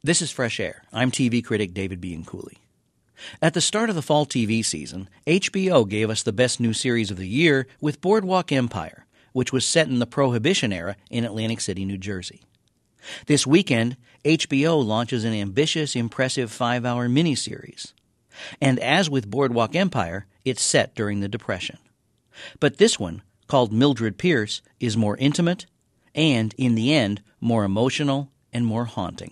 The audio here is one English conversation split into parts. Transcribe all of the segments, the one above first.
This is Fresh Air. I'm TV critic David Bianculli. At the start of the fall TV season, HBO gave us the best new series of the year with Boardwalk Empire, which was set in the Prohibition era in Atlantic City, New Jersey. This weekend, HBO launches an ambitious, impressive 5-hour miniseries. And as with Boardwalk Empire, it's set during the Depression. But this one, called Mildred Pierce, is more intimate and, in the end, more emotional and more haunting.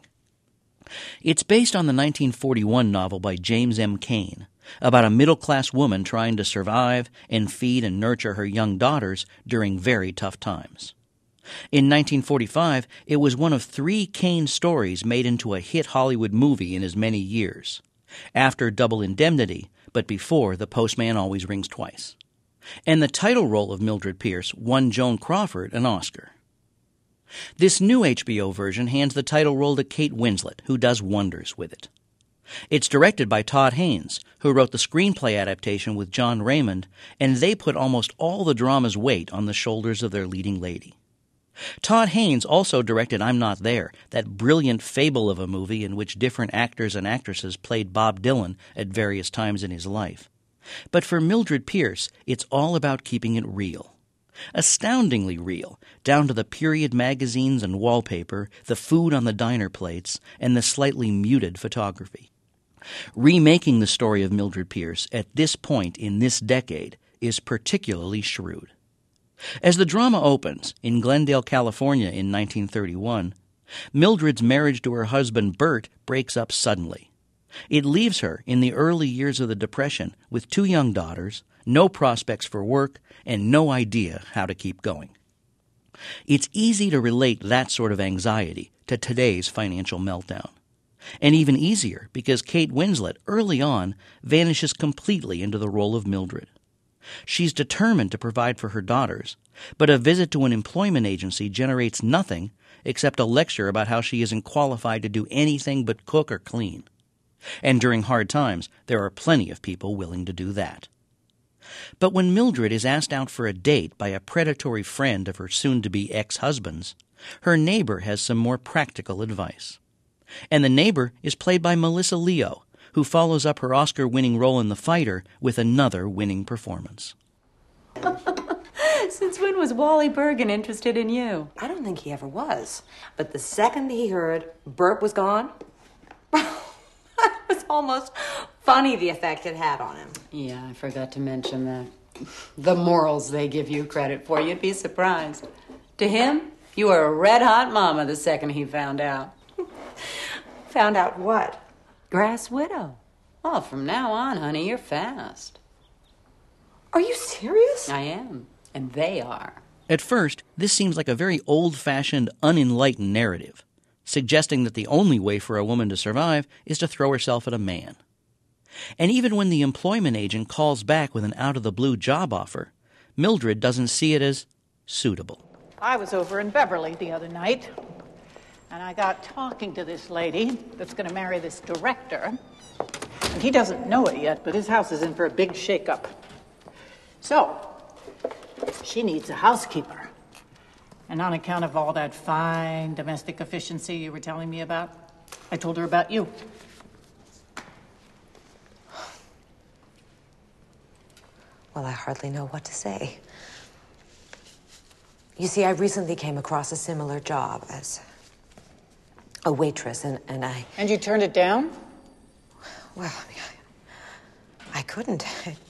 It's based on the 1941 novel by James M. Cain about a middle-class woman trying to survive and feed and nurture her young daughters during very tough times. In 1945, it was one of 3 Cain stories made into a hit Hollywood movie in as many years, after Double Indemnity, but before The Postman Always Rings Twice. And the title role of Mildred Pierce won Joan Crawford an Oscar. This new HBO version hands the title role to Kate Winslet, who does wonders with it. It's directed by Todd Haynes, who wrote the screenplay adaptation with John Raymond, and they put almost all the drama's weight on the shoulders of their leading lady. Todd Haynes also directed I'm Not There, that brilliant fable of a movie in which different actors and actresses played Bob Dylan at various times in his life. But for Mildred Pierce, it's all about keeping it real. Astoundingly real, down to the period magazines and wallpaper, the food on the diner plates, and the slightly muted photography. Remaking the story of Mildred Pierce at this point in this decade is particularly shrewd. As the drama opens in Glendale, California in 1931, Mildred's marriage to her husband Bert breaks up suddenly. It leaves her in the early years of the Depression with 2 young daughters, no prospects for work, and no idea how to keep going. It's easy to relate that sort of anxiety to today's financial meltdown. And even easier because Kate Winslet, early on, vanishes completely into the role of Mildred. She's determined to provide for her daughters, but a visit to an employment agency generates nothing except a lecture about how she isn't qualified to do anything but cook or clean. And during hard times, there are plenty of people willing to do that. But when Mildred is asked out for a date by a predatory friend of her soon-to-be ex-husband's, her neighbor has some more practical advice. And the neighbor is played by Melissa Leo, who follows up her Oscar-winning role in The Fighter with another winning performance. Since when was Wally Bergen interested in you? I don't think he ever was. But the second he heard Bert was gone, it was almost funny the effect it had on him. Yeah, I forgot to mention that. The morals they give you credit for, you'd be surprised. To him, you were a red-hot mama the second he found out. Found out what? Grass widow. Well, from now on, honey, you're fast. Are you serious? I am, and they are. At first, this seems like a very old-fashioned, unenlightened narrative, suggesting that the only way for a woman to survive is to throw herself at a man. And even when the employment agent calls back with an out-of-the-blue job offer, Mildred doesn't see it as suitable. I was over in Beverly the other night, and I got talking to this lady that's going to marry this director. And he doesn't know it yet, but his house is in for a big shakeup. So, she needs a housekeeper. And on account of all that fine domestic efficiency you were telling me about, I told her about you. Well, I hardly know what to say. You see, I recently came across a similar job as a waitress, and I... And you turned it down? Well, I couldn't.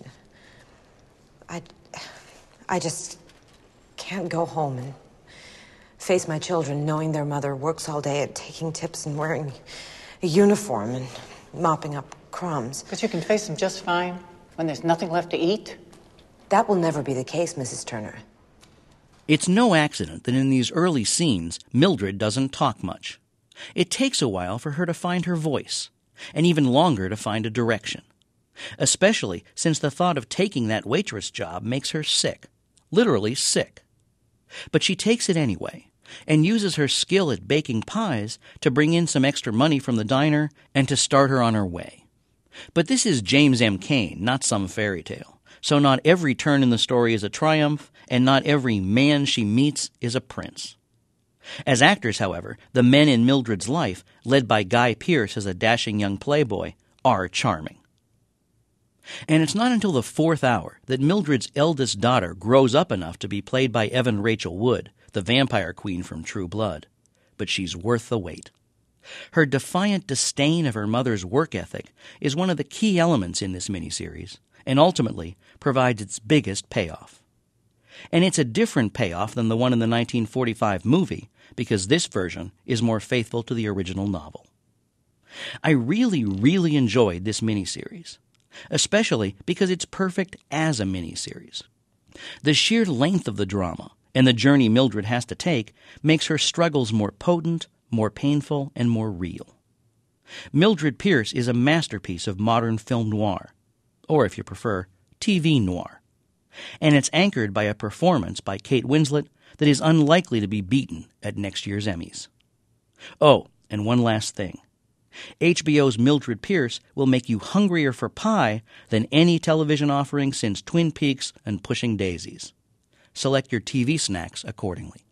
I just can't go home and face my children knowing their mother works all day at taking tips and wearing a uniform and mopping up crumbs. But you can face them just fine when there's nothing left to eat. That will never be the case, Mrs. Turner. It's no accident that in these early scenes, Mildred doesn't talk much. It takes a while for her to find her voice, and even longer to find a direction, especially since the thought of taking that waitress job makes her sick, literally sick. But she takes it anyway, and uses her skill at baking pies to bring in some extra money from the diner and to start her on her way. But this is James M. Cain, not some fairy tale, so not every turn in the story is a triumph, and not every man she meets is a prince. As actors, however, the men in Mildred's life, led by Guy Pearce as a dashing young playboy, are charming. And it's not until the fourth hour that Mildred's eldest daughter grows up enough to be played by Evan Rachel Wood, the vampire queen from True Blood. But she's worth the wait. Her defiant disdain of her mother's work ethic is one of the key elements in this miniseries, and ultimately provides its biggest payoff. And it's a different payoff than the one in the 1945 movie, because this version is more faithful to the original novel. I really enjoyed this miniseries, especially because it's perfect as a miniseries. The sheer length of the drama and the journey Mildred has to take makes her struggles more potent, more painful, and more real. Mildred Pierce is a masterpiece of modern film noir, or if you prefer, TV noir. And it's anchored by a performance by Kate Winslet that is unlikely to be beaten at next year's Emmys. Oh, and one last thing. HBO's Mildred Pierce will make you hungrier for pie than any television offering since Twin Peaks and Pushing Daisies. Select your TV snacks accordingly.